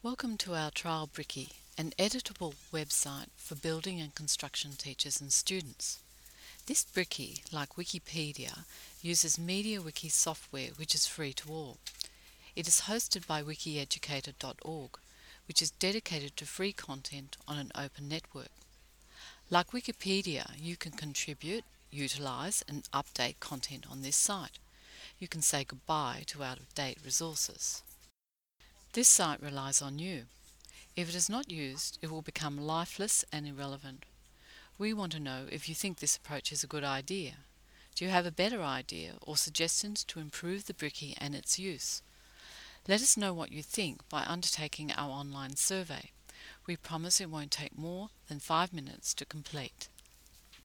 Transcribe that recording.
Welcome to our trial Bricky, an editable website for building and construction teachers and students. This Bricky, like Wikipedia, uses MediaWiki software which is free to all. It is hosted by wikieducator.org, which is dedicated to free content on an open network. Like Wikipedia, you can contribute, utilise and update content on this site. You can say goodbye to out-of-date resources. This site relies on you. If it is not used, it will become lifeless and irrelevant. We want to know if you think this approach is a good idea. Do you have a better idea or suggestions to improve the Bricky and its use? Let us know what you think by undertaking our online survey. We promise it won't take more than 5 minutes to complete.